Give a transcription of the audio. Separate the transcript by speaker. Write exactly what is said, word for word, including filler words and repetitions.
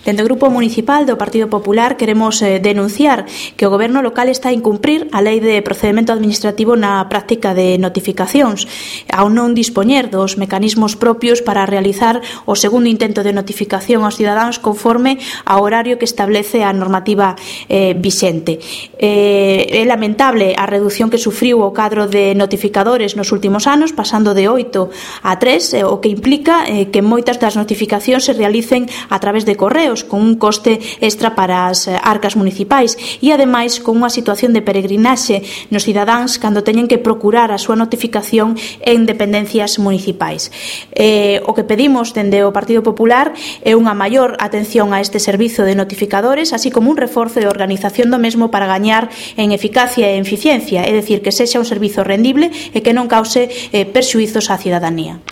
Speaker 1: Dende o Grupo Municipal do Partido Popular queremos eh, denunciar que o Goberno local está a incumprir a Lei de Procedemento Administrativo na práctica de notificacións, ao non dispoñer dos mecanismos propios para realizar o segundo intento de notificación aos cidadáns conforme ao horario que establece a normativa eh, vixente. Eh, é lamentable a reducción que sufriu o cadro de notificadores nos últimos anos, pasando de oito a tres, eh, o que implica eh, que moitas das notificacións se realicen a través de correos, con un coste extra para as arcas municipais e, ademais, con unha situación de peregrinaxe nos cidadáns cando teñen que procurar a súa notificación en dependencias municipais. Eh, o que pedimos dende o Partido Popular é unha maior atención a este servizo de notificadores, así como un reforzo de organización do mesmo para gañar en eficacia e en eficiencia, é dicir, que sexa un servizo rendible e que non cause eh, perxuizos á cidadanía.